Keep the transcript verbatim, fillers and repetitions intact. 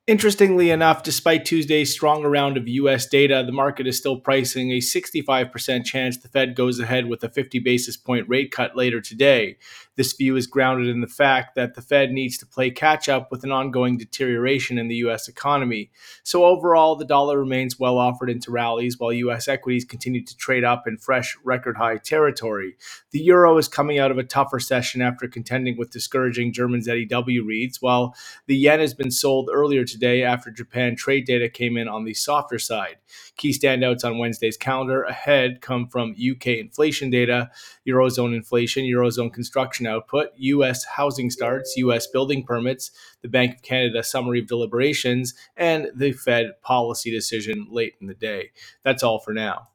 Interestingly enough, despite Tuesday's stronger round of U S data, the market is still pricing a sixty-five percent chance the Fed goes ahead with a fifty basis point rate cut later today. This view is grounded in the fact that the Fed needs to play catch up with an ongoing deterioration in the U S economy. So overall, the dollar remains well offered into rallies while U S equities continue to trade up in fresh record high territory. The euro is coming out of a tougher session after contending with discouraging German Z E W reads, while the yen has been sold earlier today after Japan trade data came in on the softer side. Key standouts on Wednesday's calendar ahead come from U K inflation data, Eurozone inflation, Eurozone construction output, U S housing starts, U S building permits, the Bank of Canada summary of deliberations, and the Fed policy decision late in the day. That's all for now.